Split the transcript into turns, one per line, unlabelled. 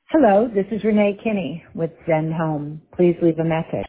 Hello, this is Renee Kinney with Zen Home. Please leave a message.